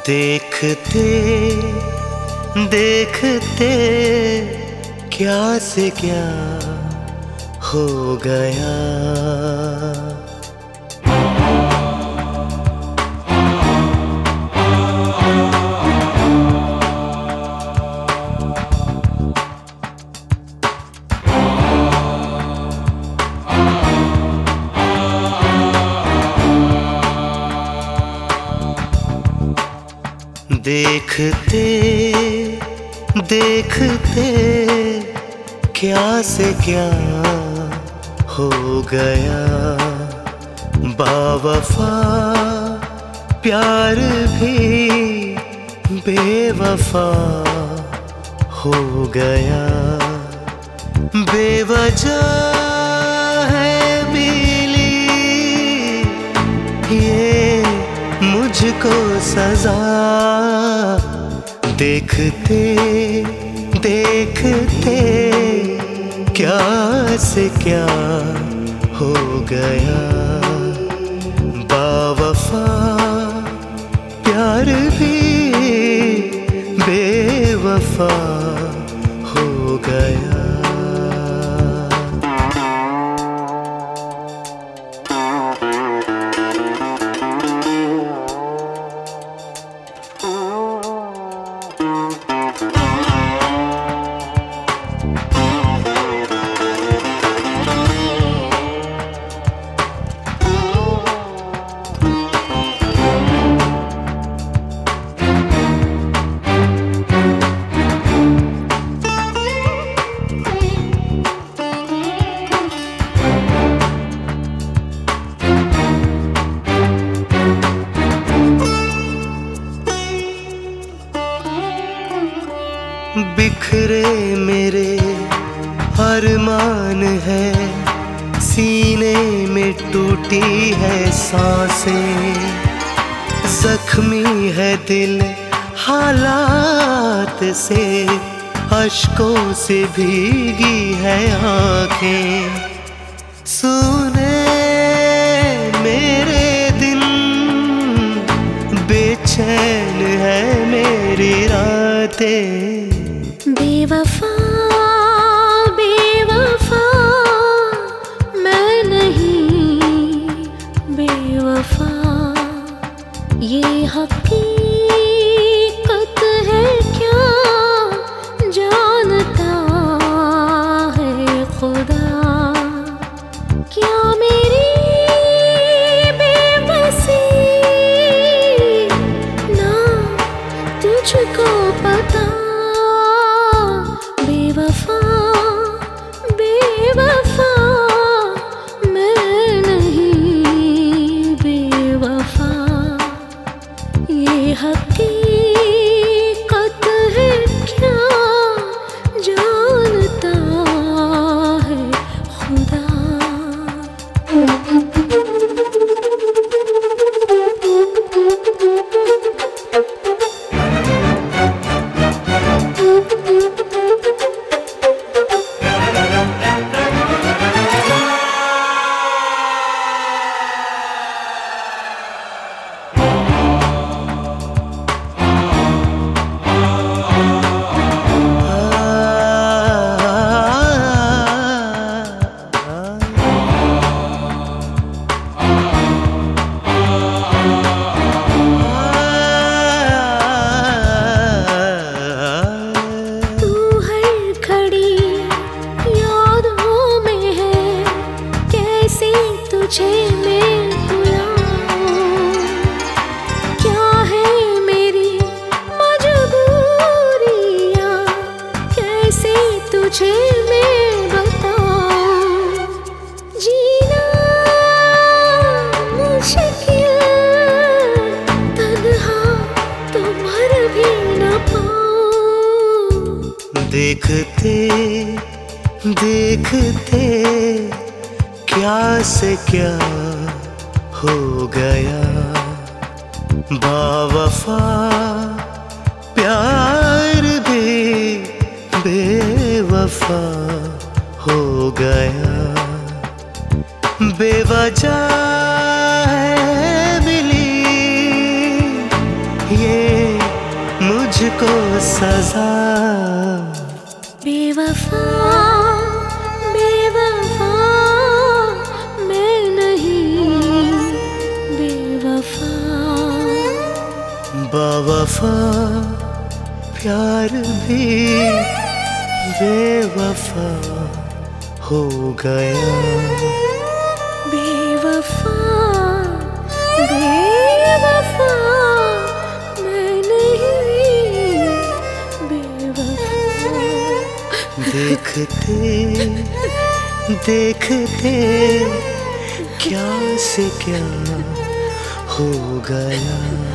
देखते देखते क्या से क्या हो गया। देखते देखते क्या से क्या हो गया। बावफा प्यार भी बेवफा हो गया। बेवजह है मिली ये मुझको सजा। देखते देखते क्या से क्या हो गया। बावफा प्यार भी बेवफा हो गया। बिखरे मेरे अरमान है, सीने में टूटी है सांसें। जख्मी है दिल हालात से, अश्कों से भीगी है आंखें। सुने मेरे दिन, बेचैन है मेरी रातें। बेवफा बेवफा मैं नहीं, बेवफा ये हकीकत है क्या जानता है खुदा। क्या मेरी बेबसी ना तुझको पता। बेवफा बेवफा मैं नहीं, बेवफा ये हकीकत है क्या जानता है खुदा। तुझे मैं भुलाऊं, क्या है मेरी मजबूरियां, कैसे तुझे मैं बताऊं। जीना मुश्किल तन्हा तो मर भी न पाऊं। देखते देखते क्या से क्या हो गया। बावफा प्यार भी बेवफा हो गया। बेवजह है मिली ये मुझको सजा। बेवफा बेवफा मैं नहीं, बेवफा बावफा प्यार भी बेवफा हो गया। बेवफा बेवफा मैं नहीं, बेवफा। देखते देखते क्या से क्या हो गया।